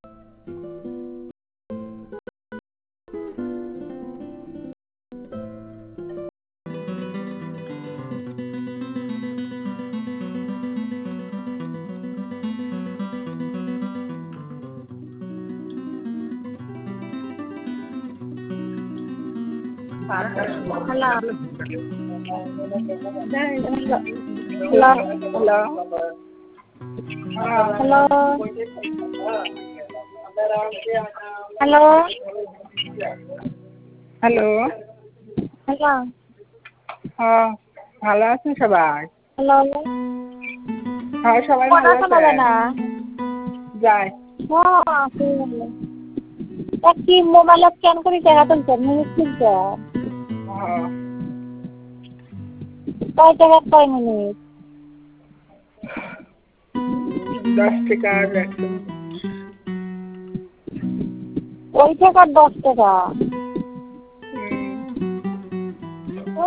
Hello. Hello. Hello. Hello. Hello. Hello. হ্যাঁ, ভালো আছেন সবাই? Hello. হ্যাঁ, সবাই ভালো কথা শোনা আছে। যায় না। যায়। কি মোবাইল স্ক্যান করে টাকা তুলছেন? মিনিট তুলছেন? হ্যাঁ। কয় টাকা কয় মিনিট? 10 টাকা আর 100। ওই টাকার 10 টাকা।